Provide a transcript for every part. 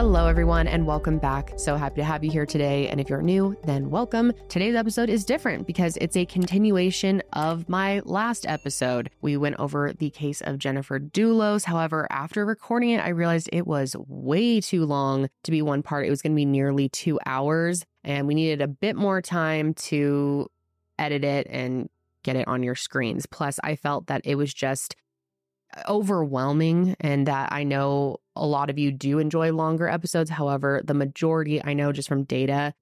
Hello, everyone, and welcome back. So happy to have you here today. And if you're new, then welcome. Today's episode is different because it's a continuation of my last episode. We went over the case of Jennifer Dulos. However, after recording it, I realized it was way too long to be one part. It was going to be nearly 2 hours, and we needed a bit more time to edit it and get it on your screens. Plus, I felt that it was just overwhelming, and that I know a lot of you do enjoy longer episodes. However, the majority, I know just from data,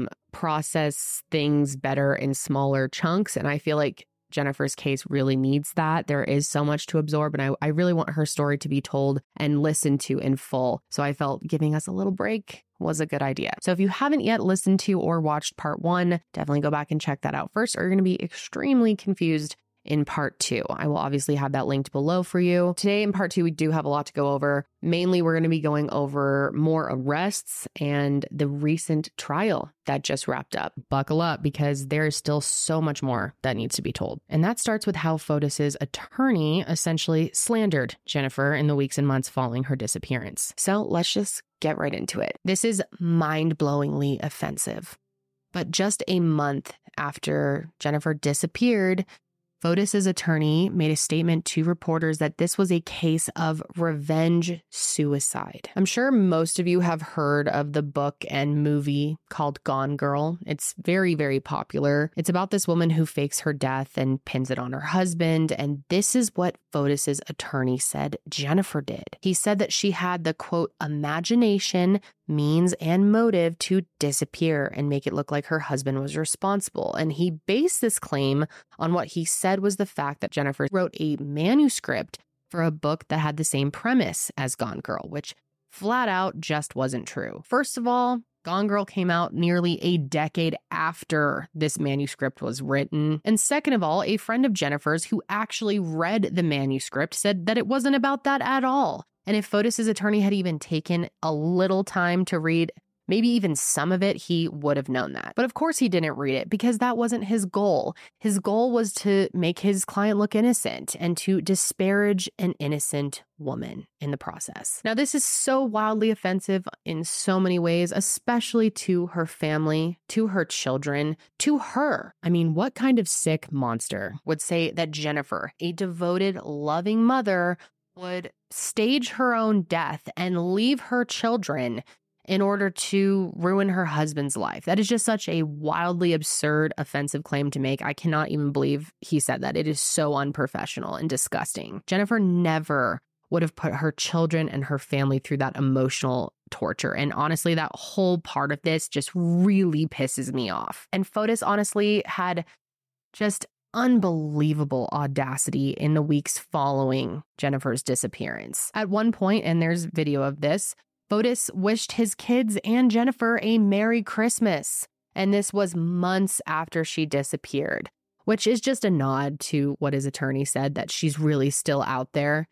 process things better in smaller chunks. And I feel like Jennifer's case really needs that. There is so much to absorb, and I really want her story to be told and listened to in full. So I felt giving us a little break was a good idea. So if you haven't yet listened to or watched part 1, definitely go back and check that out first, or you're going to be extremely confused in part 2. I will obviously have that linked below for you. Today in part 2, we do have a lot to go over. Mainly, we're going to be going over more arrests and the recent trial that just wrapped up. Buckle up, because there is still so much more that needs to be told. And that starts with how Fotis's attorney essentially slandered Jennifer in the weeks and months following her disappearance. So let's just get right into it. This is mind-blowingly offensive. But just a month after Jennifer disappeared, Fotis's attorney made a statement to reporters that this was a case of revenge suicide. I'm sure most of you have heard of the book and movie called Gone Girl. It's very, very popular. It's about this woman who fakes her death and pins it on her husband. And this is what Fotis's attorney said Jennifer did. He said that she had the, quote, imagination, means, and motive to disappear and make it look like her husband was responsible. And he based this claim on what he said was the fact that Jennifer wrote a manuscript for a book that had the same premise as Gone Girl, which flat out just wasn't true. First of all, Gone Girl came out nearly a decade after this manuscript was written. And second of all, a friend of Jennifer's who actually read the manuscript said that it wasn't about that at all. And if Fotis's attorney had even taken a little time to read maybe even some of it, he would have known that. But of course he didn't read it, because that wasn't his goal. His goal was to make his client look innocent and to disparage an innocent woman in the process. Now, this is so wildly offensive in so many ways, especially to her family, to her children, to her. I mean, what kind of sick monster would say that Jennifer, a devoted, loving mother, would stage her own death and leave her children in order to ruin her husband's life? That is just such a wildly absurd, offensive claim to make. I cannot even believe he said that. It is so unprofessional and disgusting. Jennifer never would have put her children and her family through that emotional torture. And honestly, that whole part of this just really pisses me off. And Fotis honestly had just unbelievable audacity in the weeks following Jennifer's disappearance. At one point, and there's video of this, Fotis wished his kids and Jennifer a Merry Christmas. And this was months after she disappeared, which is just a nod to what his attorney said, that she's really still out there.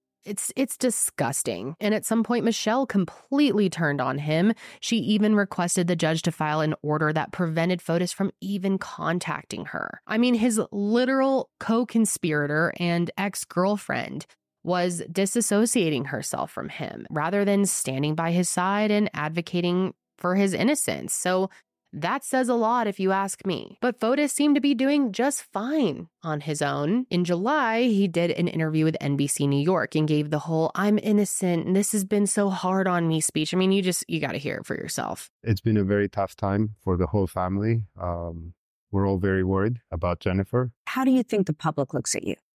It's disgusting. And at some point, Michelle completely turned on him. She even requested the judge to file an order that prevented Fotis from even contacting her. I mean, his literal co-conspirator and ex-girlfriend was disassociating herself from him rather than standing by his side and advocating for his innocence. So that says a lot if you ask me. But Fotis seemed to be doing just fine on his own. In July, he did an interview with NBC New York and gave the whole "I'm innocent and this has been so hard on me" speech. I mean, you got to hear it for yourself. It's been a very tough time for the whole family. We're all very worried about Jennifer. How do you think the public looks at you?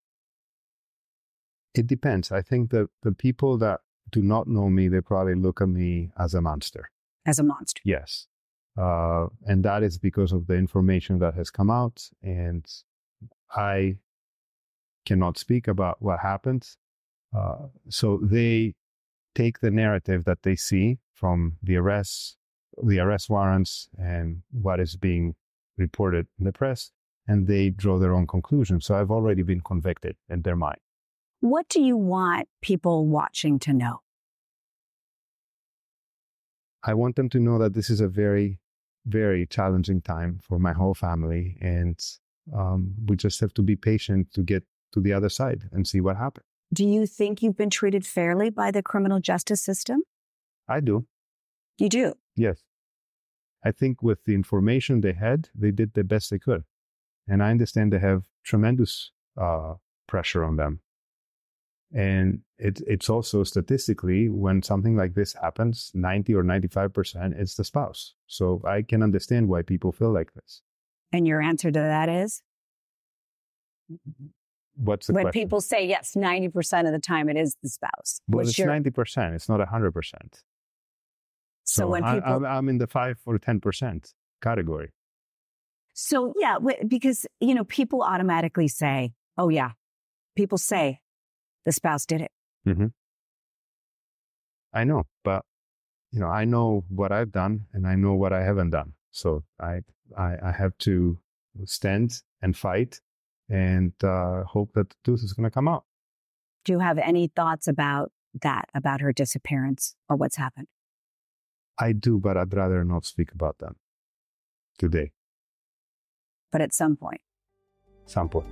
It depends. I think that the people that do not know me, they probably look at me as a monster. As a monster? Yes. And that is because of the information that has come out. And I cannot speak about what happened. So they take the narrative that they see from the arrest warrants and what is being reported in the press, and they draw their own conclusions. So I've already been convicted in their mind. What do you want people watching to know? I want them to know that this is a very, very challenging time for my whole family. And we just have to be patient to get to the other side and see what happens. Do you think you've been treated fairly by the criminal justice system? I do. You do? Yes. I think with the information they had, they did the best they could. And I understand they have tremendous pressure on them. And it's also statistically, when something like this happens, 90 or 95%, it's the spouse. So I can understand why people feel like this. And your answer to that is? What's the when question? people say, yes, 90% of the time it is the spouse. Well, it's 90%. It's not 100%. So when people... I'm in the 5 or 10% category. So yeah, because, people automatically say, oh yeah, people say the spouse did it. Mm-hmm. I know, but, I know what I've done and I know what I haven't done. So I have to stand and fight and hope that the truth is going to come out. Do you have any thoughts about that, about her disappearance or what's happened? I do, but I'd rather not speak about them today. But at some point. Some point.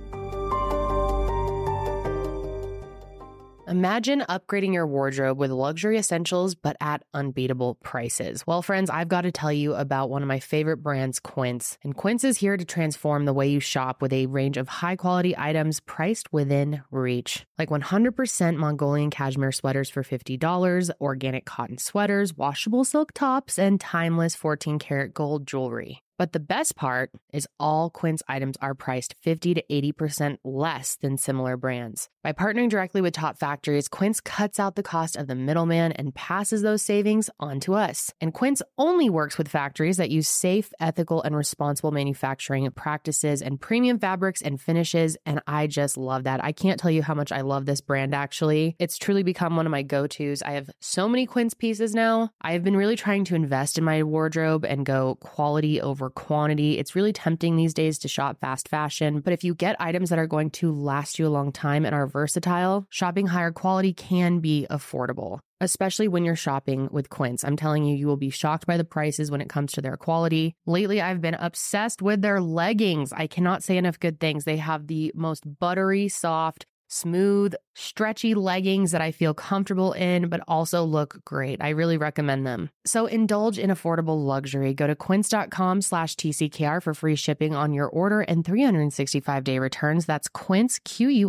Imagine upgrading your wardrobe with luxury essentials, but at unbeatable prices. Well, friends, I've got to tell you about one of my favorite brands, Quince. And Quince is here to transform the way you shop with a range of high-quality items priced within reach. Like 100% Mongolian cashmere sweaters for $50, organic cotton sweaters, washable silk tops, and timeless 14-karat gold jewelry. But the best part is all Quince items are priced 50 to 80% less than similar brands. By partnering directly with top factories, Quince cuts out the cost of the middleman and passes those savings on to us. And Quince only works with factories that use safe, ethical, and responsible manufacturing practices and premium fabrics and finishes. And I just love that. I can't tell you how much I love this brand, actually. It's truly become one of my go-tos. I have so many Quince pieces now. I have been really trying to invest in my wardrobe and go quality over quantity. It's really tempting these days to shop fast fashion, but if you get items that are going to last you a long time and are versatile, shopping higher quality can be affordable, especially when you're shopping with Quince. I'm telling you, you will be shocked by the prices when it comes to their quality. Lately, I've been obsessed with their leggings. I cannot say enough good things. They have the most buttery, soft, smooth, stretchy leggings that I feel comfortable in, but also look great. I really recommend them. So indulge in affordable luxury. Go to quince.com/TCKR for free shipping on your order and 365-day returns. That's Quince,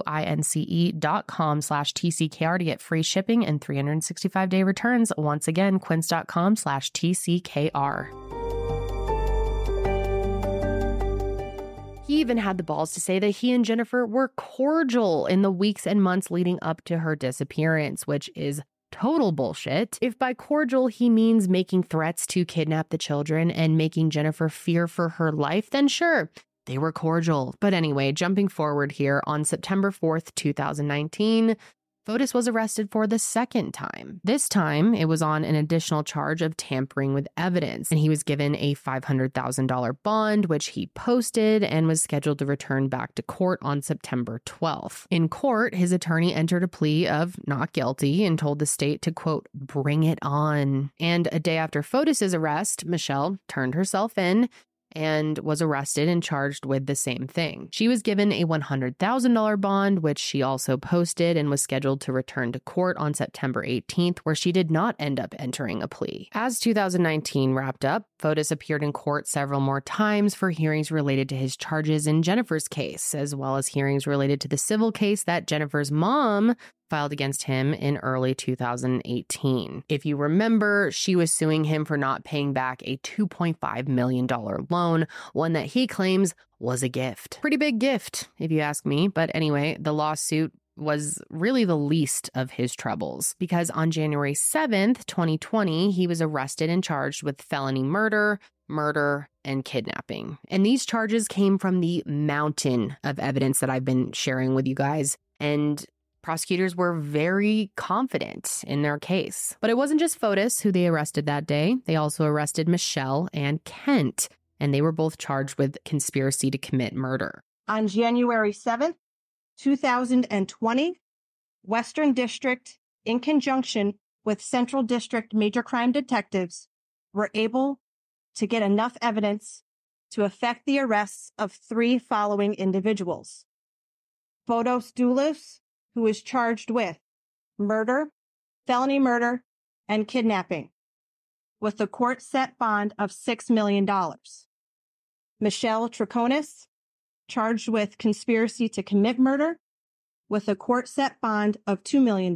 QUINCE.com/TCKR to get free shipping and 365-day returns. Once again, quince.com/TCKR. He even had the balls to say that he and Jennifer were cordial in the weeks and months leading up to her disappearance, which is total bullshit. If by cordial he means making threats to kidnap the children and making Jennifer fear for her life, then sure, they were cordial. But anyway, jumping forward here, on September 4th, 2019, Fotis was arrested for the second time. This time, it was on an additional charge of tampering with evidence, and he was given a $500,000 bond, which he posted and was scheduled to return back to court on September 12th. In court, his attorney entered a plea of not guilty and told the state to, quote, bring it on. And a day after Fotis' arrest, Michelle turned herself in and was arrested and charged with the same thing. She was given a $100,000 bond, which she also posted, and was scheduled to return to court on September 18th, where she did not end up entering a plea. As 2019 wrapped up, Fotis appeared in court several more times for hearings related to his charges in Jennifer's case, as well as hearings related to the civil case that Jennifer's mom filed against him in early 2018. If you remember, she was suing him for not paying back a $2.5 million loan, one that he claims was a gift. Pretty big gift, if you ask me. But anyway, the lawsuit was really the least of his troubles, because on January 7th, 2020, he was arrested and charged with felony murder, and kidnapping. And these charges came from the mountain of evidence that I've been sharing with you guys. And prosecutors were very confident in their case. But it wasn't just Fotis who they arrested that day. They also arrested Michelle and Kent, and they were both charged with conspiracy to commit murder. On January 7th, 2020, Western District, in conjunction with Central District Major Crime Detectives, were able to get enough evidence to effect the arrests of 3 following individuals. Fotis Dulos, who is charged with murder, felony murder, and kidnapping. with a court-set bond of $6 million. Michelle Troconis, charged with conspiracy to commit murder, with a court-set bond of $2 million.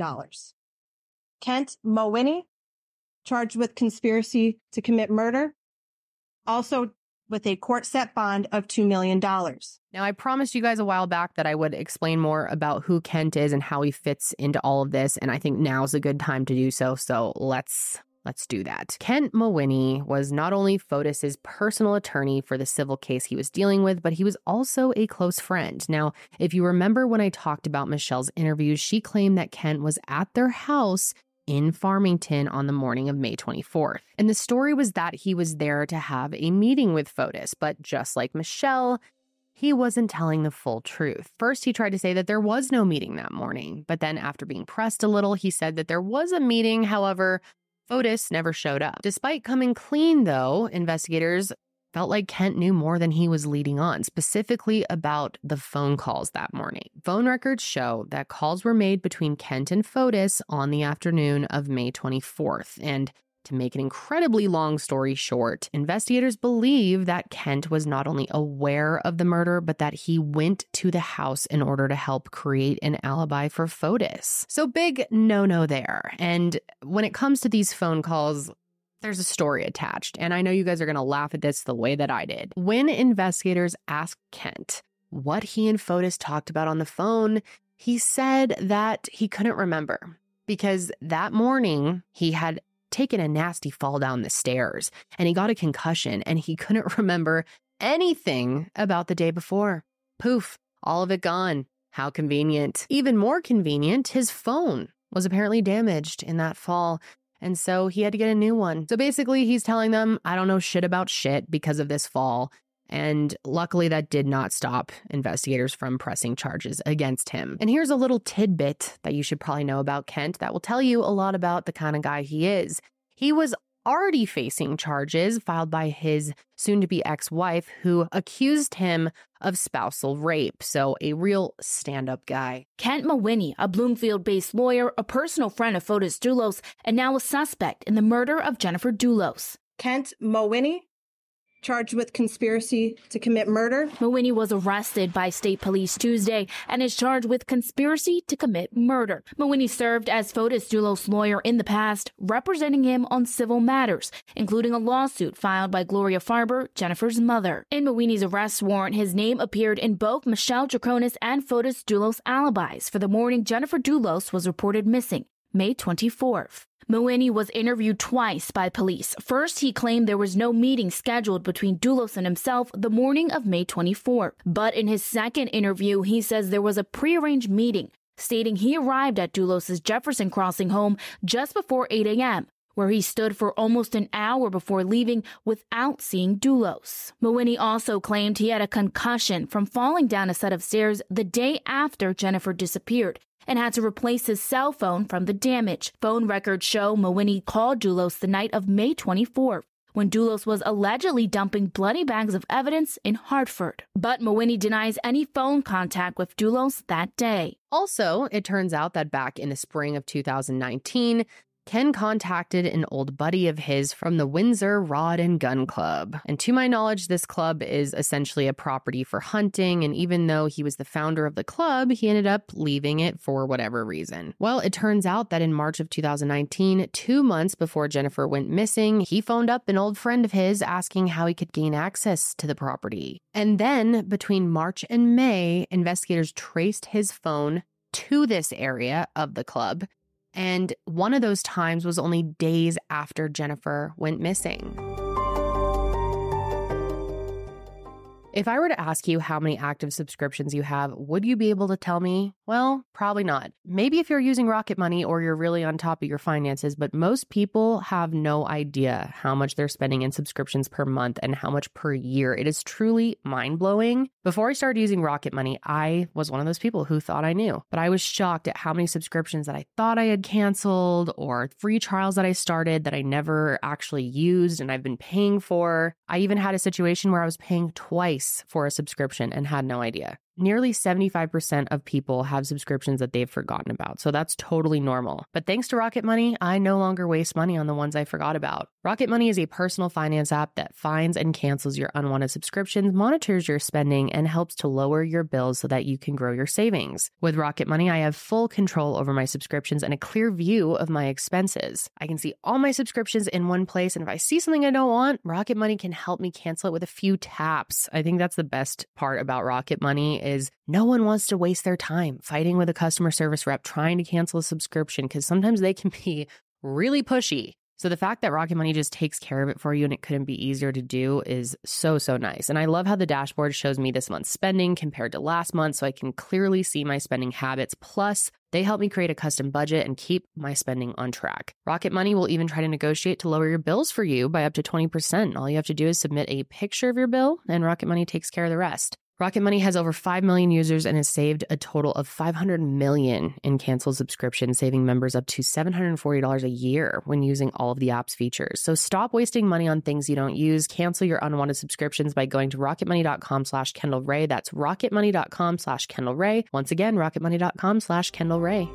Kent Mawhinney, charged with conspiracy to commit murder, also with a court-set bond of $2 million. Now, I promised you guys a while back that I would explain more about who Kent is and how he fits into all of this, and I think now's a good time to do so, so let's do that. Kent Mawhinney was not only Fotis's personal attorney for the civil case he was dealing with, but he was also a close friend. Now, if you remember when I talked about Michelle's interviews, she claimed that Kent was at their house in Farmington on the morning of May 24th. And the story was that he was there to have a meeting with Fotis, but just like Michelle, he wasn't telling the full truth. First, he tried to say that there was no meeting that morning, but then after being pressed a little, he said that there was a meeting. However, Fotis never showed up. Despite coming clean, though, investigators felt like Kent knew more than he was leading on, specifically about the phone calls that morning. Phone records show that calls were made between Kent and Fotis on the afternoon of May 24th. And to make an incredibly long story short, investigators believe that Kent was not only aware of the murder, but that he went to the house in order to help create an alibi for Fotis. So big no-no there. And when it comes to these phone calls, there's a story attached, and I know you guys are going to laugh at this the way that I did. When investigators asked Kent what he and Fotis talked about on the phone, he said that he couldn't remember because that morning he had taken a nasty fall down the stairs and he got a concussion and he couldn't remember anything about the day before. Poof, all of it gone. How convenient. Even more convenient, his phone was apparently damaged in that fall. And so he had to get a new one. So basically, he's telling them, I don't know shit about shit because of this fall. And luckily, that did not stop investigators from pressing charges against him. And here's a little tidbit that you should probably know about Kent that will tell you a lot about the kind of guy he is. He was already facing charges filed by his soon-to-be ex-wife who accused him of spousal rape. So a real stand-up guy. Kent Mawhinney, a Bloomfield-based lawyer, a personal friend of Fotis Dulos, and now a suspect in the murder of Jennifer Dulos. Kent Mawhinney, charged with conspiracy to commit murder. Mawhinney was arrested by state police Tuesday and is charged with conspiracy to commit murder. Mawhinney served as Fotis Dulos' lawyer in the past, representing him on civil matters, including a lawsuit filed by Gloria Farber, Jennifer's mother. In Mawhinney's arrest warrant, his name appeared in both Michelle Troconis and Fotis Dulos' alibis for the morning Jennifer Dulos was reported missing, May 24th. Mawhinney was interviewed twice by police. First, he claimed there was no meeting scheduled between Dulos and himself the morning of May 24th. But in his second interview, he says there was a prearranged meeting, stating he arrived at Dulos' Jefferson Crossing home just before 8 a.m., where he stood for almost an hour before leaving without seeing Dulos. Mawhinney also claimed he had a concussion from falling down a set of stairs the day after Jennifer disappeared, and had to replace his cell phone from the damage. Phone records show Mawhinney called Dulos the night of May 24th, when Dulos was allegedly dumping bloody bags of evidence in Hartford. But Mawhinney denies any phone contact with Dulos that day. Also, it turns out that back in the spring of 2019, Ken contacted an old buddy of his from the Windsor Rod and Gun Club. And to my knowledge, this club is essentially a property for hunting. And even though he was the founder of the club, he ended up leaving it for whatever reason. Well, it turns out that in March of 2019, 2 months before Jennifer went missing, he phoned up an old friend of his asking how he could gain access to the property. And then between March and May, investigators traced his phone to this area of the club. And one of those times was only days after Jennifer went missing. If I were to ask you how many active subscriptions you have, would you be able to tell me? Well, probably not. Maybe if you're using Rocket Money or you're really on top of your finances, but most people have no idea how much they're spending in subscriptions per month and how much per year. It is truly mind-blowing. Before I started using Rocket Money, I was one of those people who thought I knew, but I was shocked at how many subscriptions that I thought I had canceled or free trials that I started that I never actually used and I've been paying for. I even had a situation where I was paying twice for a subscription and had no idea. nearly 75% of people have subscriptions that they've forgotten about. So that's totally normal. But thanks to Rocket Money, I no longer waste money on the ones I forgot about. Rocket Money is a personal finance app that finds and cancels your unwanted subscriptions, monitors your spending, and helps to lower your bills so that you can grow your savings. With Rocket Money, I have full control over my subscriptions and a clear view of my expenses. I can see all my subscriptions in one place, and if I see something I don't want, Rocket Money can help me cancel it with a few taps. I think that's the best part about Rocket Money is no one wants to waste their time fighting with a customer service rep trying to cancel a subscription because sometimes they can be really pushy. So the fact that Rocket Money just takes care of it for you and it couldn't be easier to do is so, so nice. And I love how the dashboard shows me this month's spending compared to last month so I can clearly see my spending habits. Plus, they help me create a custom budget and keep my spending on track. Rocket Money will even try to negotiate to lower your bills for you by up to 20%. All you have to do is submit a picture of your bill and Rocket Money takes care of the rest. Rocket Money has over 5 million users and has saved a total of $500 million in canceled subscriptions, saving members up to $740 a year when using all of the app's features. So stop wasting money on things you don't use. Cancel your unwanted subscriptions by going to rocketmoney.com/Kendall Rae. That's rocketmoney.com/Kendall Rae. Once again, rocketmoney.com/Kendall Rae.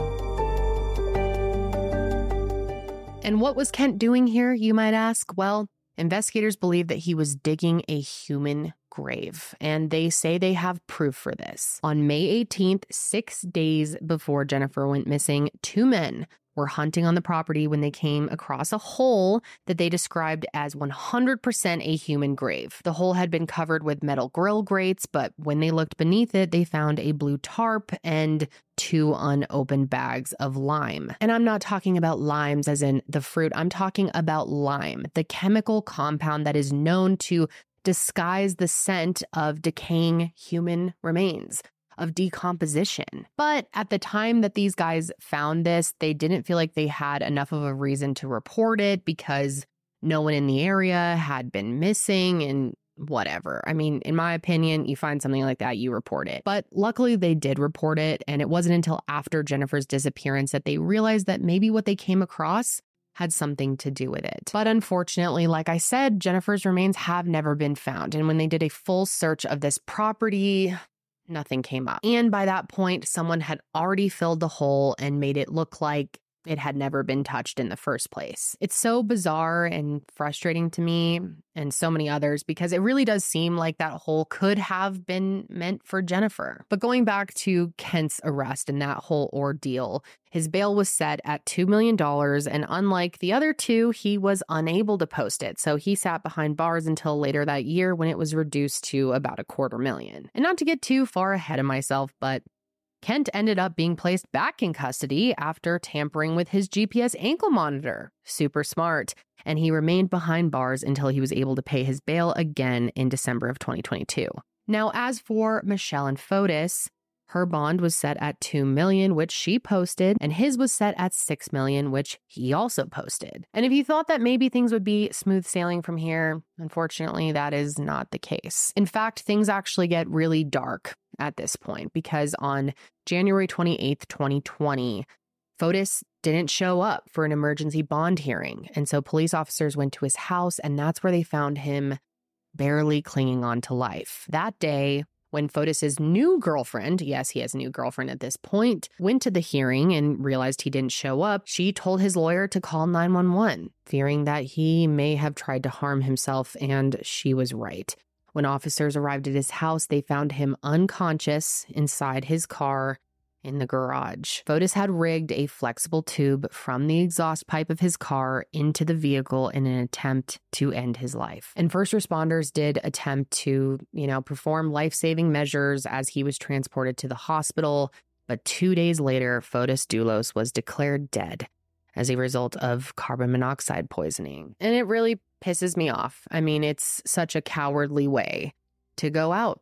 And what was Kent doing here, you might ask? Well, investigators believe that he was digging a human grave, and they say they have proof for this. On May 18th, 6 days before Jennifer went missing, 2 men were hunting on the property when they came across a hole that they described as 100% a human grave. The hole had been covered with metal grill grates, but when they looked beneath it, they found a blue tarp and 2 unopened bags of lime. And I'm not talking about limes as in the fruit. I'm talking about lime, the chemical compound that is known to disguise the scent of decaying human remains, of decomposition. But at the time that these guys found this, they didn't feel like they had enough of a reason to report it because no one in the area had been missing and whatever. I mean, in my opinion, you find something like that, you report it. But luckily they did report it, and it wasn't until after Jennifer's disappearance that they realized that maybe what they came across had something to do with it. But unfortunately, like I said, Jennifer's remains have never been found. And when they did a full search of this property, nothing came up. And by that point, someone had already filled the hole and made it look like it had never been touched in the first place. It's so bizarre and frustrating to me and so many others because it really does seem like that hole could have been meant for Jennifer. But going back to Kent's arrest and that whole ordeal, his bail was set at $2 million, and unlike the other 2, he was unable to post it. So he sat behind bars until later that year when it was reduced to about $250,000. And not to get too far ahead of myself, but Kent ended up being placed back in custody after tampering with his GPS ankle monitor. Super smart. And he remained behind bars until he was able to pay his bail again in December of 2022. Now, as for Michelle and Fotis, her bond was set at $2 million, which she posted, and his was set at $6 million, which he also posted. And if you thought that maybe things would be smooth sailing from here, unfortunately, that is not the case. In fact, things actually get really dark at this point because on January 28th, 2020, Fotis didn't show up for an emergency bond hearing. And so police officers went to his house, and that's where they found him barely clinging on to life. That day, when Fotis's new girlfriend, yes, he has a new girlfriend at this point, went to the hearing and realized he didn't show up, she told his lawyer to call 911, fearing that he may have tried to harm himself, and she was right. When officers arrived at his house, they found him unconscious inside his car in the garage. Fotis had rigged a flexible tube from the exhaust pipe of his car into the vehicle in an attempt to end his life. And first responders did attempt to, perform life-saving measures as he was transported to the hospital. But 2 days later, Fotis Dulos was declared dead as a result of carbon monoxide poisoning. And it really pisses me off. I mean, it's such a cowardly way to go out.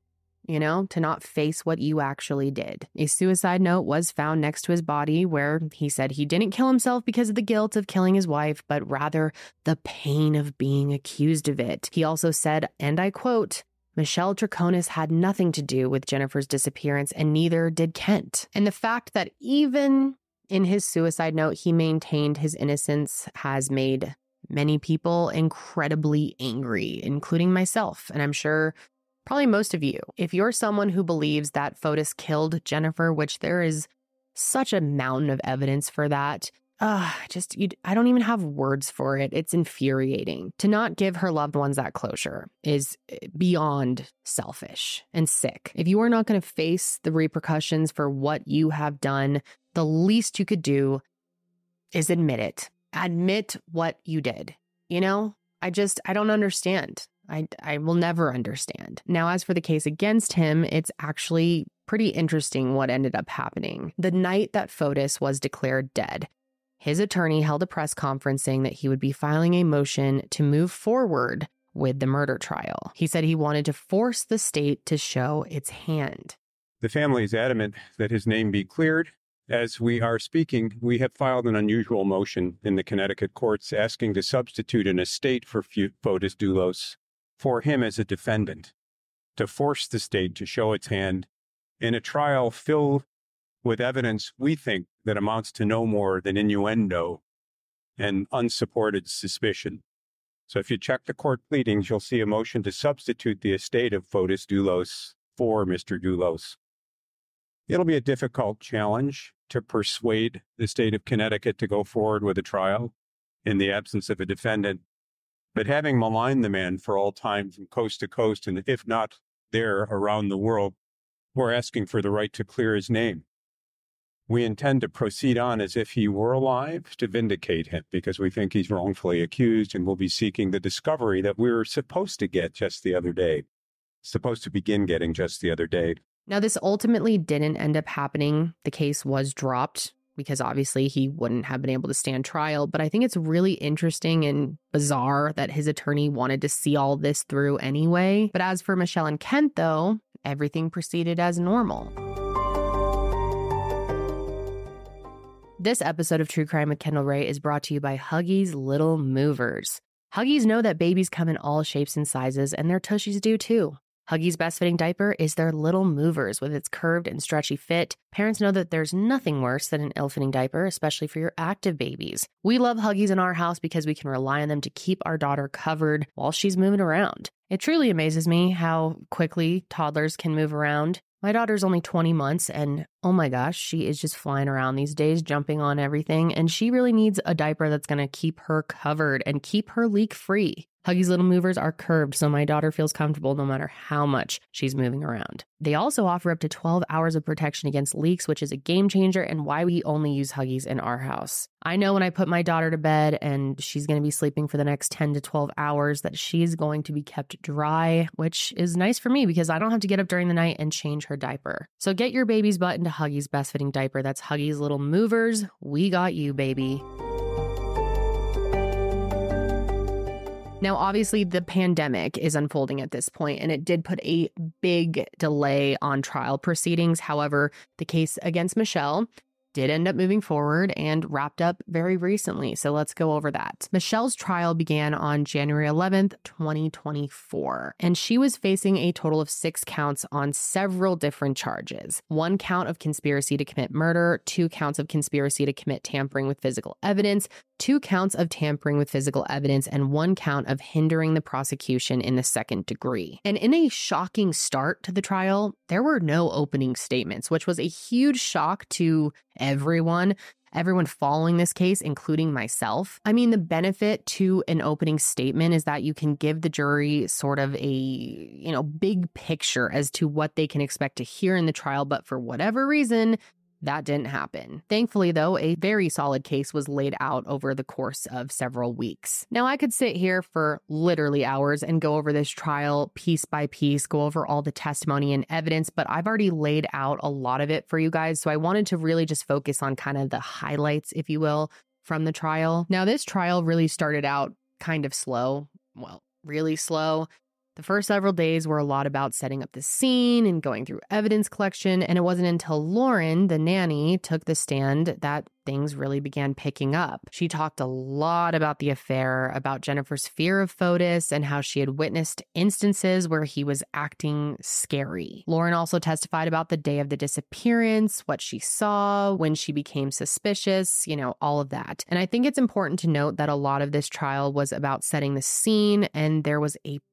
To not face what you actually did. A suicide note was found next to his body where he said he didn't kill himself because of the guilt of killing his wife, but rather the pain of being accused of it. He also said, and I quote, Michelle Troconis had nothing to do with Jennifer's disappearance, and neither did Kent. And the fact that even in his suicide note, he maintained his innocence has made many people incredibly angry, including myself. And I'm sure probably most of you, if you're someone who believes that Fotis killed Jennifer, which there is such a mountain of evidence for that, I don't even have words for it. It's infuriating. To not give her loved ones that closure is beyond selfish and sick. If you are not going to face the repercussions for what you have done, the least you could do is admit it. Admit what you did. You know, I don't understand. I will never understand. Now, as for the case against him, it's actually pretty interesting what ended up happening. The night that Fotis was declared dead, his attorney held a press conference saying that he would be filing a motion to move forward with the murder trial. He said he wanted to force the state to show its hand. The family is adamant that his name be cleared. As we are speaking, we have filed an unusual motion in the Connecticut courts asking to substitute an estate for Fotis Dulos for him as a defendant, to force the state to show its hand in a trial filled with evidence we think that amounts to no more than innuendo and unsupported suspicion. So if you check the court pleadings, you'll see a motion to substitute the estate of Fotis Dulos for Mr. Dulos. It'll be a difficult challenge to persuade the state of Connecticut to go forward with a trial in the absence of a defendant. But having maligned the man for all time from coast to coast, and if not there around the world, we're asking for the right to clear his name. We intend to proceed on as if he were alive to vindicate him, because we think he's wrongfully accused, and we'll be seeking the discovery that we were supposed to get just the other day, supposed to begin getting just the other day. Now, this ultimately didn't end up happening. The case was dropped because obviously he wouldn't have been able to stand trial. But I think it's really interesting and bizarre that his attorney wanted to see all this through anyway. But as for Michelle and Kent, though, everything proceeded as normal. This episode of True Crime with Kendall Rae is brought to you by Huggies Little Movers. Huggies know that babies come in all shapes and sizes, and their tushies do too. Huggies' best fitting diaper is their Little Movers. With its curved and stretchy fit, parents know that there's nothing worse than an ill-fitting diaper, especially for your active babies. We love Huggies in our house because we can rely on them to keep our daughter covered while she's moving around. It truly amazes me how quickly toddlers can move around. My daughter's only 20 months and oh my gosh, she is just flying around these days, jumping on everything, and she really needs a diaper that's going to keep her covered and keep her leak-free. Huggies Little Movers are curved, so my daughter feels comfortable no matter how much she's moving around. They also offer up to 12 hours of protection against leaks, which is a game changer and why we only use Huggies in our house. I know when I put my daughter to bed and she's going to be sleeping for the next 10 to 12 hours that she's going to be kept dry, which is nice for me because I don't have to get up during the night and change her diaper. So get your baby's butt into Huggies' best fitting diaper. That's Huggies Little Movers. We got you, baby. Now, obviously, the pandemic is unfolding at this point, and it did put a big delay on trial proceedings. However, the case against Michelle did end up moving forward and wrapped up very recently. So let's go over that. Michelle's trial began on January 11th, 2024, and she was facing a total of 6 counts on several different charges. 1 count of conspiracy to commit murder, 2 counts of conspiracy to commit tampering with physical evidence, 2 counts of tampering with physical evidence, and 1 count of hindering the prosecution in the second degree. And in a shocking start to the trial, there were no opening statements, which was a huge shock to everyone following this case, including myself. I mean, the benefit to an opening statement is that you can give the jury sort of a, big picture as to what they can expect to hear in the trial, but for whatever reason, that didn't happen. Thankfully, though, a very solid case was laid out over the course of several weeks. Now, I could sit here for literally hours and go over this trial piece by piece, go over all the testimony and evidence, but I've already laid out a lot of it for you guys, so I wanted to really just focus on kind of the highlights, if you will, from the trial. Now, this trial really started out kind of slow. Well, really slow. The first several days were a lot about setting up the scene and going through evidence collection, and it wasn't until Lauren, the nanny, took the stand that things really began picking up. She talked a lot about the affair, about Jennifer's fear of Fotis, and how she had witnessed instances where he was acting scary. Lauren also testified about the day of the disappearance, what she saw, when she became suspicious, all of that. And I think it's important to note that a lot of this trial was about setting the scene, and there was a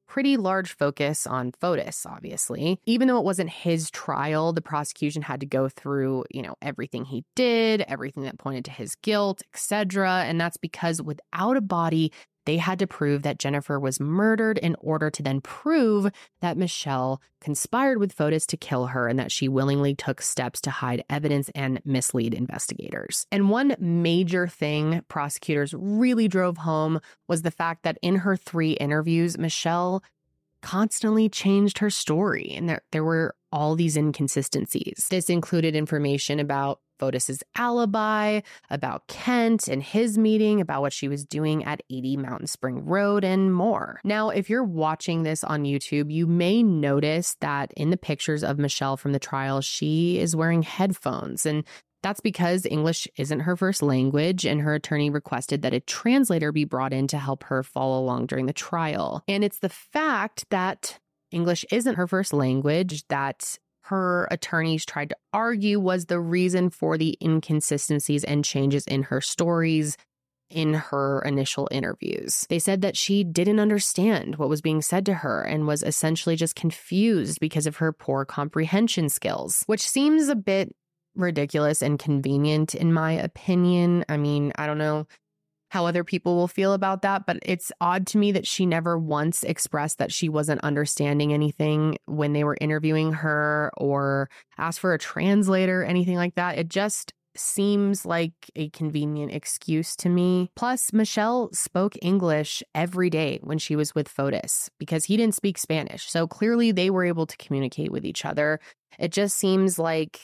pretty large focus on Fotis, obviously. Even though it wasn't his trial, the prosecution had to go through, everything he did, everything that pointed to his guilt, etc. And that's because without a body, they had to prove that Jennifer was murdered in order to then prove that Michelle conspired with Fotis to kill her and that she willingly took steps to hide evidence and mislead investigators. And one major thing prosecutors really drove home was the fact that in her 3 interviews, Michelle constantly changed her story, and there were all these inconsistencies. This included information about Fotis's alibi, about Kent and his meeting, about what she was doing at 80 Mountain Spring Road, and more. Now, if you're watching this on YouTube, you may notice that in the pictures of Michelle from the trial, she is wearing headphones, and that's because English isn't her first language, and her attorney requested that a translator be brought in to help her follow along during the trial. And it's the fact that English isn't her first language that her attorneys tried to argue was the reason for the inconsistencies and changes in her stories in her initial interviews. They said that she didn't understand what was being said to her and was essentially just confused because of her poor comprehension skills, which seems a bit ridiculous and convenient in my opinion. I mean, I don't know how other people will feel about that, but it's odd to me that she never once expressed that she wasn't understanding anything when they were interviewing her or asked for a translator, anything like that. It just seems like a convenient excuse to me. Plus, Michelle spoke English every day when she was with Fotis because he didn't speak Spanish. So clearly they were able to communicate with each other. It just seems like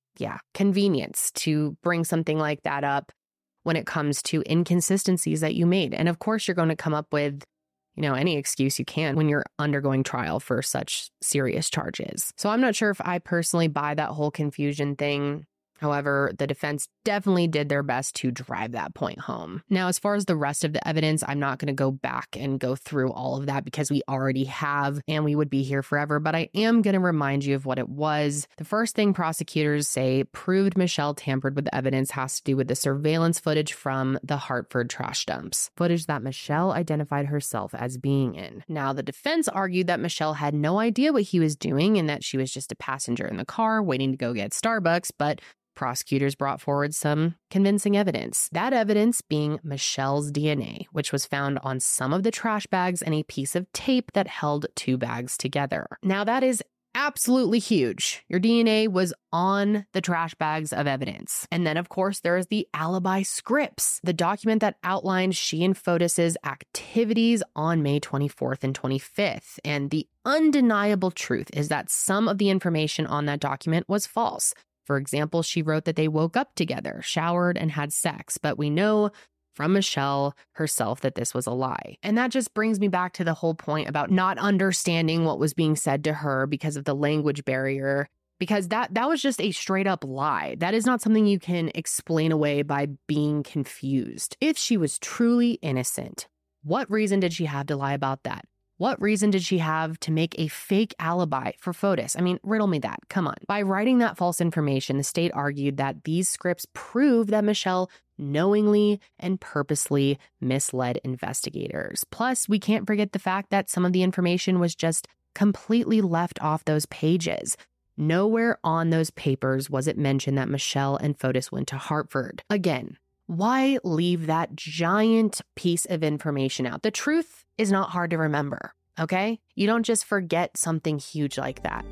convenience to bring something like that up when it comes to inconsistencies that you made. And of course, you're going to come up with, any excuse you can when you're undergoing trial for such serious charges. So I'm not sure if I personally buy that whole confusion thing. However, the defense definitely did their best to drive that point home. Now, as far as the rest of the evidence, I'm not going to go back and go through all of that because we already have, and we would be here forever, but I am going to remind you of what it was. The first thing prosecutors say proved Michelle tampered with the evidence has to do with the surveillance footage from the Hartford trash dumps, footage that Michelle identified herself as being in. Now, the defense argued that Michelle had no idea what he was doing and that she was just a passenger in the car waiting to go get Starbucks, but prosecutors brought forward some convincing evidence. That evidence being Michelle's DNA, which was found on some of the trash bags and a piece of tape that held 2 bags together. Now, that is absolutely huge. Your DNA was on the trash bags of evidence. And then, of course, there is the alibi scripts, the document that outlined she and Fotis's activities on May 24th and 25th. And the undeniable truth is that some of the information on that document was false. For example, she wrote that they woke up together, showered, and had sex, but we know from Michelle herself that this was a lie. And that just brings me back to the whole point about not understanding what was being said to her because of the language barrier, because that was just a straight up lie. That is not something you can explain away by being confused. If she was truly innocent, what reason did she have to lie about that? What reason did she have to make a fake alibi for Fotis? I mean, riddle me that. Come on. By writing that false information, the state argued that these scripts prove that Michelle knowingly and purposely misled investigators. Plus, we can't forget the fact that some of the information was just completely left off those pages. Nowhere on those papers was it mentioned that Michelle and Fotis went to Hartford. Again, why leave that giant piece of information out? The truth is not hard to remember, okay? You don't just forget something huge like that.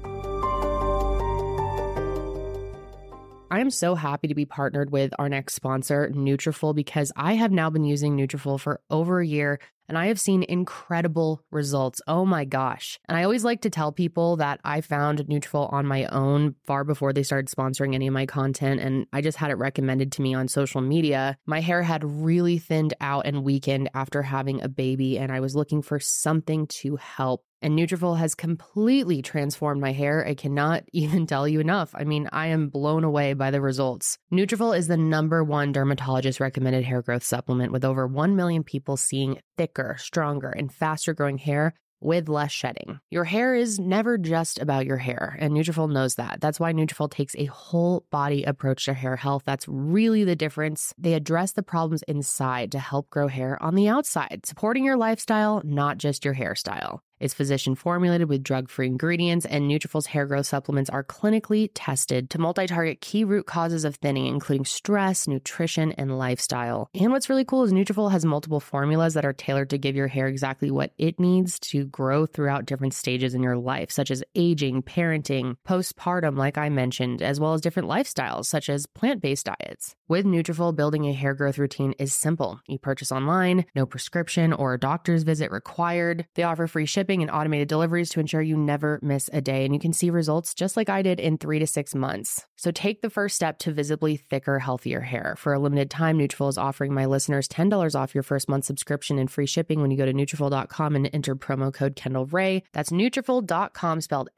I am so happy to be partnered with our next sponsor, Nutrafol, because I have now been using Nutrafol for over a year and I have seen incredible results. Oh my gosh. And I always like to tell people that I found Nutrafol on my own far before they started sponsoring any of my content, and I just had it recommended to me on social media. My hair had really thinned out and weakened after having a baby, and I was looking for something to help. And Nutrafol has completely transformed my hair. I cannot even tell you enough. I mean, I am blown away by the results. Nutrafol is the #1 dermatologist recommended hair growth supplement, with over 1 million people seeing thicker, stronger, and faster growing hair with less shedding. Your hair is never just about your hair, and Nutrafol knows that. That's why Nutrafol takes a whole body approach to hair health. That's really the difference. They address the problems inside to help grow hair on the outside, supporting your lifestyle, not just your hairstyle. It's physician formulated with drug-free ingredients, and Nutrafol's hair growth supplements are clinically tested to multi-target key root causes of thinning, including stress, nutrition, and lifestyle. And what's really cool is Nutrafol has multiple formulas that are tailored to give your hair exactly what it needs to grow throughout different stages in your life, such as aging, parenting, postpartum, like I mentioned, as well as different lifestyles, such as plant-based diets. With Nutrafol, building a hair growth routine is simple. You purchase online, no prescription or a doctor's visit required. They offer free shipping and automated deliveries to ensure you never miss a day, and you can see results just like I did in 3 to 6 months. So take the first step to visibly thicker, healthier hair. For a limited time, Nutrafol is offering my listeners $10 off your first month subscription and free shipping when you go to Nutrafol.com and enter promo code KendallRae. That's Nutrafol.com, spelled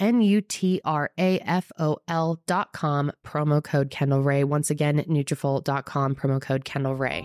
Nutrafol.com, promo code KendallRae. Once again, Nutrafol.com, promo code KendallRae.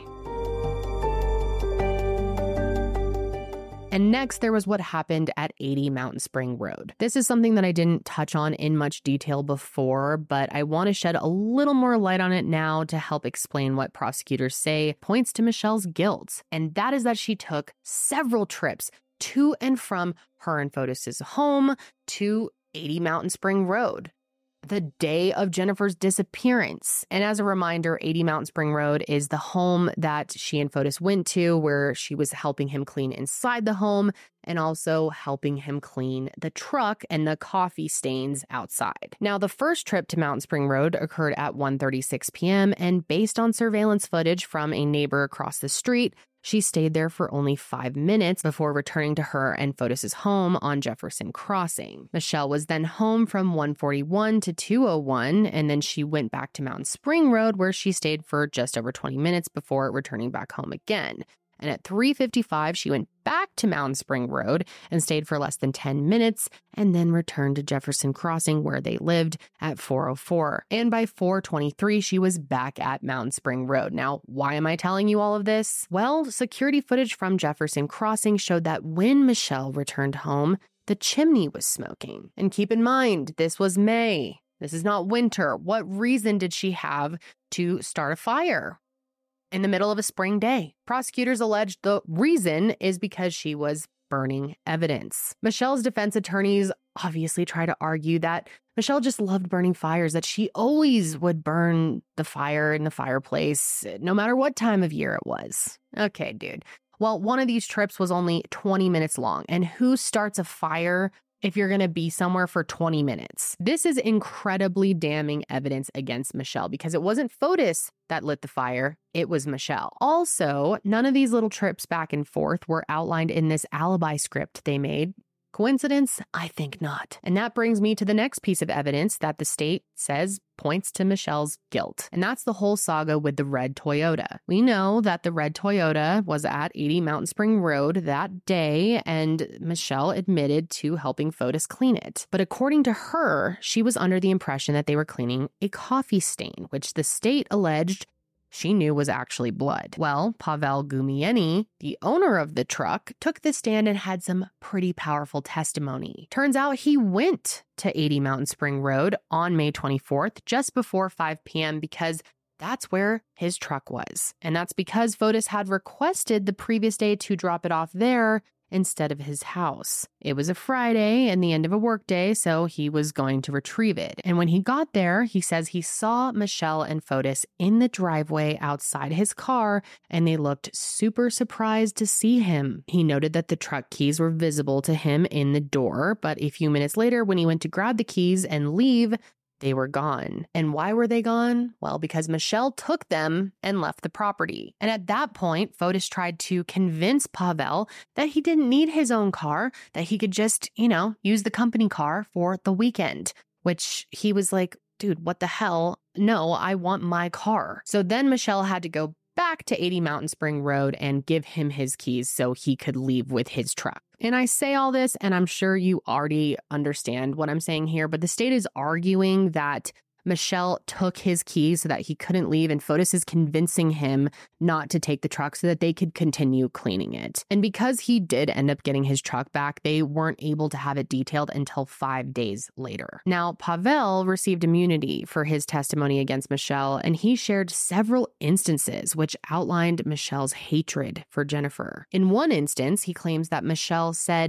And next, there was what happened at 80 Mountain Spring Road. This is something that I didn't touch on in much detail before, but I want to shed a little more light on it now to help explain what prosecutors say points to Michelle's guilt. And that is that she took several trips to and from her and Fotis's home to 80 Mountain Spring Road the day of Jennifer's disappearance. And as a reminder, 80 Mountain Spring Road is the home that she and Fotis went to, where she was helping him clean inside the home and also helping him clean the truck and the coffee stains outside. Now, the first trip to Mountain Spring Road occurred at 1:36 p.m. and based on surveillance footage from a neighbor across the street, she stayed there for only 5 minutes before returning to her and Fotis's home on Jefferson Crossing. Michelle was then home from 1:41 to 2:01, and then she went back to Mountain Spring Road, where she stayed for just over 20 minutes before returning back home again. And at 3:55, she went back to Mountain Spring Road and stayed for less than 10 minutes and then returned to Jefferson Crossing, where they lived, at 4:04. And by 4:23, she was back at Mountain Spring Road. Now, why am I telling you all of this? Well, security footage from Jefferson Crossing showed that when Michelle returned home, the chimney was smoking. And keep in mind, this was May. This is not winter. What reason did she have to start a fire in the middle of a spring day? Prosecutors alleged the reason is because she was burning evidence. Michelle's defense attorneys obviously try to argue that Michelle just loved burning fires, that she always would burn the fire in the fireplace, no matter what time of year it was. Okay, dude. Well, one of these trips was only 20 minutes long, and who starts a fire if you're going to be somewhere for 20 minutes? This is incredibly damning evidence against Michelle because it wasn't Fotis that lit the fire, it was Michelle. Also, none of these little trips back and forth were outlined in this alibi script they made. Coincidence? I think not. And that brings me to the next piece of evidence that the state says points to Michelle's guilt. And that's the whole saga with the red Toyota. We know that the red Toyota was at 80 Mountain Spring Road that day, and Michelle admitted to helping Fotis clean it. But according to her, she was under the impression that they were cleaning a coffee stain, which the state alleged she knew was actually blood. Well, Pavel Gumieni, the owner of the truck, took the stand and had some pretty powerful testimony. Turns out he went to 80 Mountain Spring Road on May 24th, just before 5 p.m. because that's where his truck was. And that's because Fotis had requested the previous day to drop it off there instead of his house. It was a Friday and the end of a workday, so he was going to retrieve it. And when he got there, he says he saw Michelle and Fotis in the driveway outside his car, and they looked super surprised to see him. He noted that the truck keys were visible to him in the door, but a few minutes later, when he went to grab the keys and leave, they were gone. And why were they gone? Well, because Michelle took them and left the property. And at that point, Fotis tried to convince Pavel that he didn't need his own car, that he could just, use the company car for the weekend, which he was like, dude, what the hell? No, I want my car. So then Michelle had to go back to 80 Mountain Spring Road and give him his keys so he could leave with his truck. And I say all this, and I'm sure you already understand what I'm saying here, but the state is arguing that Michelle took his keys so that he couldn't leave, and Fotis is convincing him not to take the truck so that they could continue cleaning it. And because he did end up getting his truck back, they weren't able to have it detailed until 5 days later. Now, Pavel received immunity for his testimony against Michelle, and he shared several instances which outlined Michelle's hatred for Jennifer. In one instance, he claims that Michelle said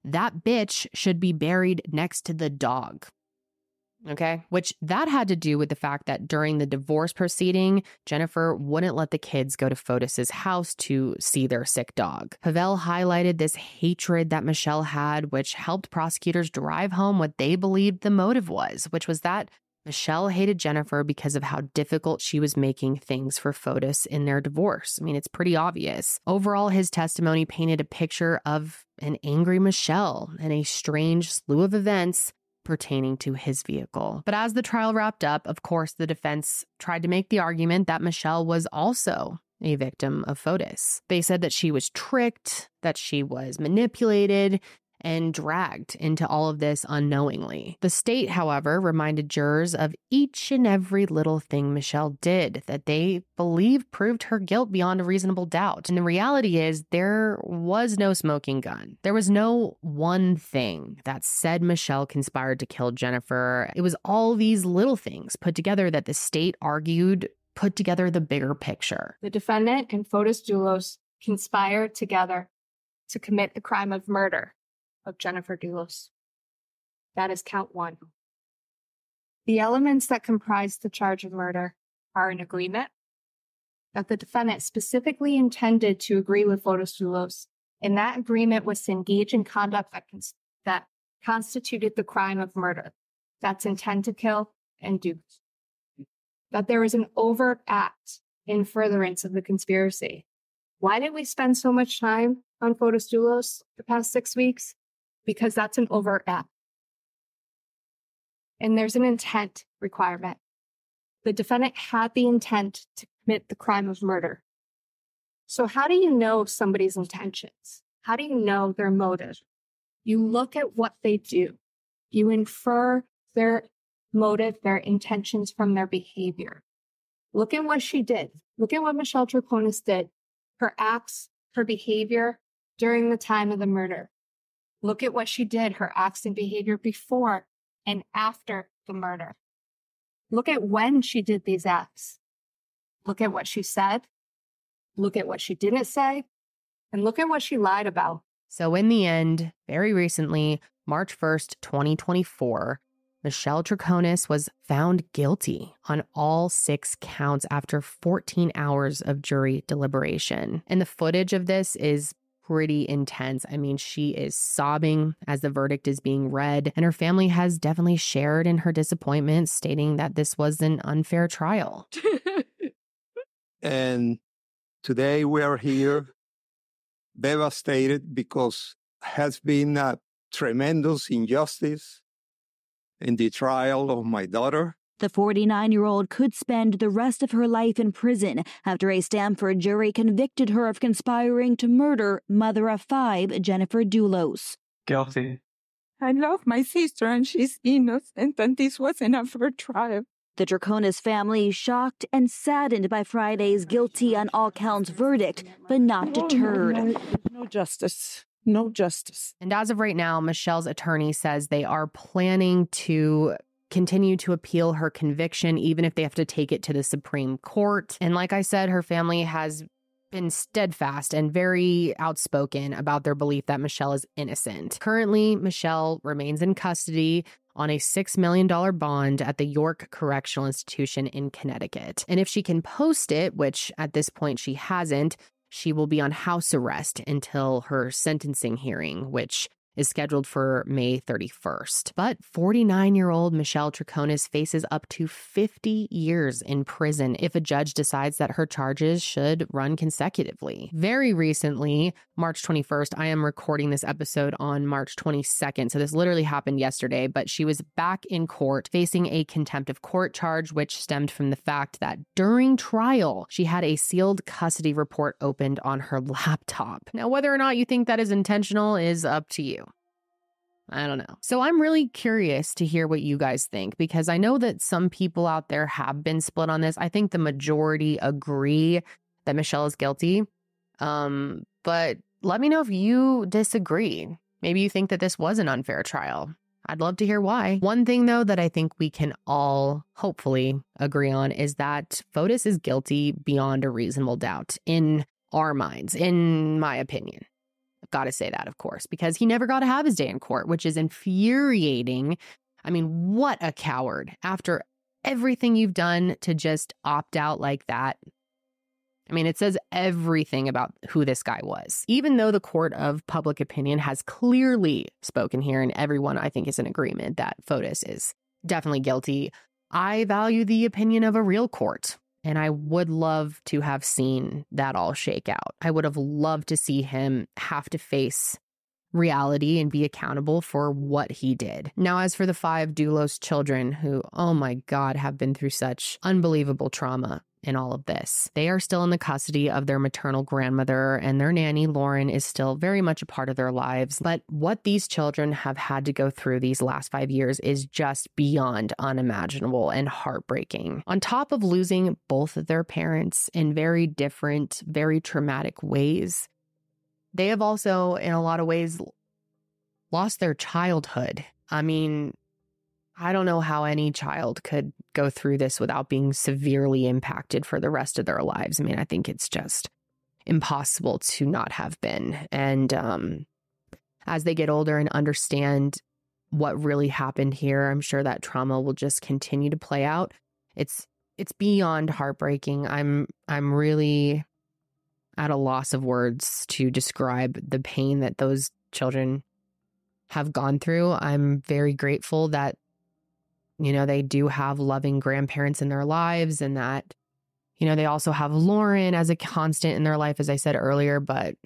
that bitch should be buried next to the dog. Okay, which that had to do with the fact that during the divorce proceeding, Jennifer wouldn't let the kids go to Fotis's house to see their sick dog. Pavel highlighted this hatred that Michelle had, which helped prosecutors drive home what they believed the motive was, which was that Michelle hated Jennifer because of how difficult she was making things for Fotis in their divorce. I mean, it's pretty obvious. Overall, his testimony painted a picture of an angry Michelle and a strange slew of events pertaining to his vehicle. But as the trial wrapped up, of course, the defense tried to make the argument that Michelle was also a victim of Fotis. They said that she was tricked, that she was manipulated, and dragged into all of this unknowingly. The state, however, reminded jurors of each and every little thing Michelle did that they believe proved her guilt beyond a reasonable doubt. And the reality is there was no smoking gun. There was no one thing that said Michelle conspired to kill Jennifer. It was all these little things put together that the state argued put together the bigger picture. The defendant and Fotis Dulos conspired together to commit the crime of murder of Jennifer Dulos. That is count one. The elements that comprise the charge of murder are an agreement, that the defendant specifically intended to agree with Fotis Dulos, and that agreement was to engage in conduct that constituted the crime of murder. That's intent to kill and do. That there was an overt act in furtherance of the conspiracy. Why did we spend so much time on Fotis Dulos the past 6 weeks? Because that's an overt act. And there's an intent requirement. The defendant had the intent to commit the crime of murder. So how do you know somebody's intentions? How do you know their motive? You look at what they do. You infer their motive, their intentions from their behavior. Look at what she did. Look at what Michelle Troconis did. Her acts, her behavior during the time of the murder. Look at what she did, her acts and behavior before and after the murder. Look at when she did these acts. Look at what she said. Look at what she didn't say. And look at what she lied about. So in the end, very recently, March 1st, 2024, Michelle Troconis was found guilty on all 6 counts after 14 hours of jury deliberation. And the footage of this is pretty intense. I mean, she is sobbing as the verdict is being read, and her family has definitely shared in her disappointment, stating that this was an unfair trial. And today we are here devastated because has been a tremendous injustice in the trial of my daughter. The 49-year-old could spend the rest of her life in prison after a Stamford jury convicted her of conspiring to murder mother of 5, Jennifer Dulos. Guilty. I love my sister and she's innocent, and this was an unfair trial. The Troconis family shocked and saddened by Friday's guilty on all counts verdict, but not deterred. No justice. No justice. And as of right now, Michelle's attorney says they are planning to continue to appeal her conviction, even if they have to take it to the Supreme Court. And like I said, her family has been steadfast and very outspoken about their belief that Michelle is innocent. Currently, Michelle remains in custody on a $6 million bond at the York Correctional Institution in Connecticut. And if she can post it, which at this point she hasn't, she will be on house arrest until her sentencing hearing, which is scheduled for May 31st. But 49-year-old Michelle Troconis faces up to 50 years in prison if a judge decides that her charges should run consecutively. Very recently, March 21st, I am recording this episode on March 22nd, so this literally happened yesterday, but she was back in court facing a contempt of court charge, which stemmed from the fact that during trial, she had a sealed custody report opened on her laptop. Now, whether or not you think that is intentional is up to you. I don't know. So I'm really curious to hear what you guys think, because I know that some people out there have been split on this. I think the majority agree that Michelle is guilty. But let me know if you disagree. Maybe you think that this was an unfair trial. I'd love to hear why. One thing, though, that I think we can all hopefully agree on is that Fotis is guilty beyond a reasonable doubt in our minds, in my opinion. I've got to say that, of course, because he never got to have his day in court, which is infuriating. I mean, what a coward. After everything you've done to just opt out like that. I mean, it says everything about who this guy was. Even though the court of public opinion has clearly spoken here, and everyone, I think, is in agreement that Fotis is definitely guilty, I value the opinion of a real court. And I would love to have seen that all shake out. I would have loved to see him have to face reality and be accountable for what he did. Now, as for the 5 Dulos children who, oh my God, have been through such unbelievable trauma in all of this, they are still in the custody of their maternal grandmother, and their nanny, Lauren, is still very much a part of their lives. But what these children have had to go through these last 5 years is just beyond unimaginable and heartbreaking. On top of losing both of their parents in very different, very traumatic ways, they have also, in a lot of ways, lost their childhood. I mean, I don't know how any child could go through this without being severely impacted for the rest of their lives. I mean, I think it's just impossible to not have been. And as they get older and understand what really happened here, I'm sure that trauma will just continue to play out. It's beyond heartbreaking. I'm really at a loss of words to describe the pain that those children have gone through. I'm very grateful that, you know, they do have loving grandparents in their lives, and that, you know, they also have Lauren as a constant in their life, as I said earlier. But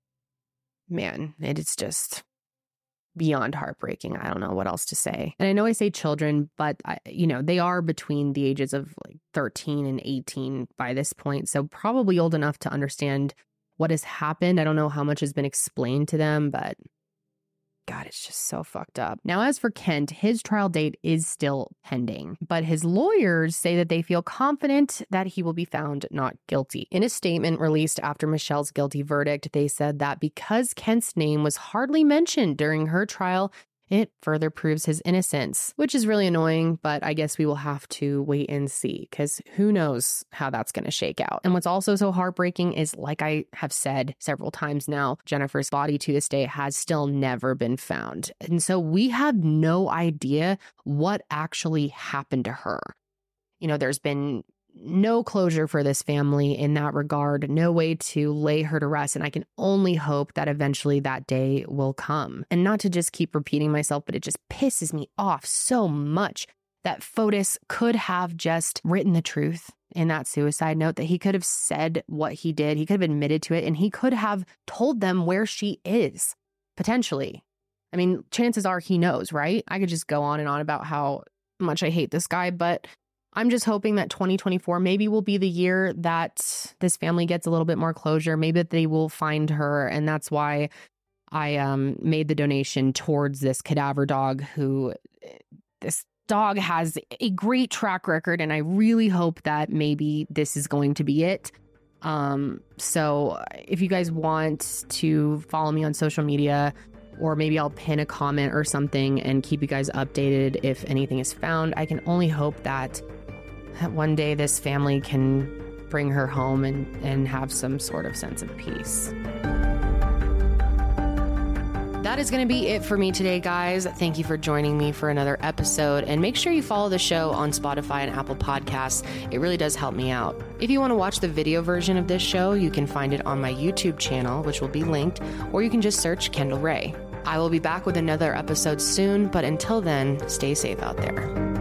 man, it is just beyond heartbreaking. I don't know what else to say. And I know I say children, but you know, they are between the ages of like 13 and 18 by this point. So probably old enough to understand what has happened. I don't know how much has been explained to them, but God, it's just so fucked up. Now, as for Kent, his trial date is still pending, but his lawyers say that they feel confident that he will be found not guilty. In a statement released after Michelle's guilty verdict, they said that because Kent's name was hardly mentioned during her trial, it further proves his innocence, which is really annoying, but I guess we will have to wait and see, because who knows how that's going to shake out. And what's also so heartbreaking is, like I have said several times now, Jennifer's body to this day has still never been found. And so we have no idea what actually happened to her. You know, there's been no closure for this family in that regard, no way to lay her to rest. And I can only hope that eventually that day will come. And not to just keep repeating myself, but it just pisses me off so much that Fotis could have just written the truth in that suicide note, that he could have said what he did. He could have admitted to it, and he could have told them where she is, potentially. I mean, chances are he knows, right? I could just go on and on about how much I hate this guy, but I'm just hoping that 2024 maybe will be the year that this family gets a little bit more closure. Maybe that they will find her. And that's why I made the donation towards this cadaver dog, who this dog has a great track record. And I really hope that maybe this is going to be it. So if you guys want to follow me on social media, or maybe I'll pin a comment or something and keep you guys updated if anything is found, I can only hope that one day this family can bring her home and have some sort of sense of peace. That is going to be it for me today, guys. Thank you for joining me for another episode. And make sure you follow the show on Spotify and Apple Podcasts. It really does help me out. If you want to watch the video version of this show, you can find it on my YouTube channel, which will be linked, or you can just search Kendall Rae. I will be back with another episode soon, but until then, stay safe out there.